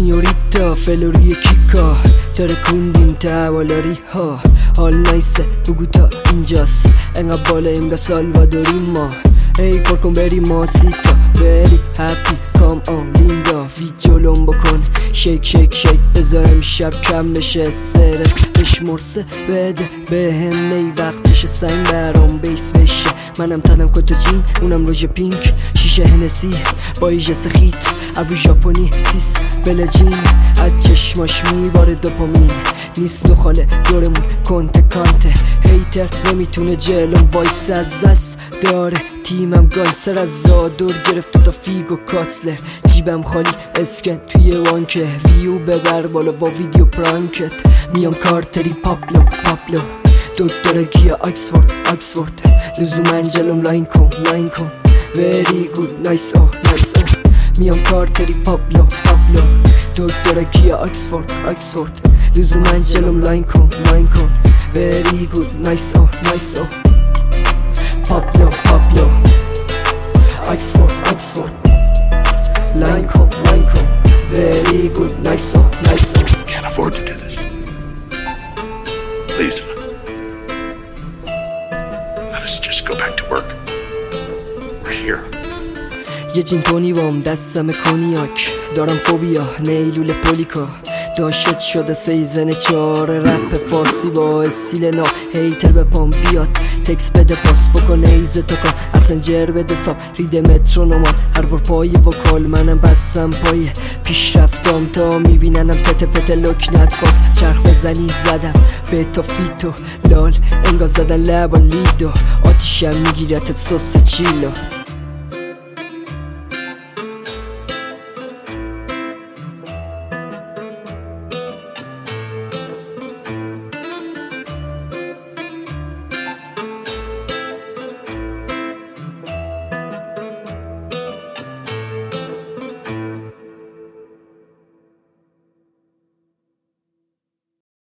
سینیوریتا فلوری کیکا ترکوندیم توالاری ها حال نایسه بگو تا اینجاست انقدر بالا انگا سالوادوری ما ای کار کن بری ماسیتا بری هپی کام آن لیندا وید جلوم بکن شیک شیک شیک بذار امشب کم بشه استرس بشمرسه بده به هم نی وقتش سنگ برام بیس بشه منم تنم کتو جین اونم روژ پینک شیشه هنسی با ایژه سخیت ابو ژاپنی سیس بلجین از چشماش میباره دوپامین نیست دخاله دورمون کنته کانته هیتر نمیتونه جلوم وایس از بس داره تیمم گانسر از زادور گرفته تا فیگو کاتسلر جیبم خالی اسکن توی وانکه ویو ببر بالا با ویدیو پرانکت میام کارتری پاپلو دکتر گیا آکسفورد لزوم انجلم لاین کن very good nice میام کارتری پاپلو دکتر گیا آکسفورد لزوم انجلم لاین کن very good nice پاپلو آکسفورد لاین کن very good nice Can't afford to do this. Please. Let us just go back to work. We're here. یه جین تونی بام دستم کنیاک دارم فوبیا نیلول پولیکا داشت شده سیزن 4 رپ فارسی با استیل نا هیتر به پام بیاد تکس بده پاس بکن ایزه تو کن اصلا جر بده ساب ریده مترونومان هر بار پای وکال منم بستم پای پیش رفتم تا میبیننم پت لکنت باز چرخ بزنی زدم به تا فیتو لال انگار زدن لبا لیدو آتیشم میگیرتت سس چیلو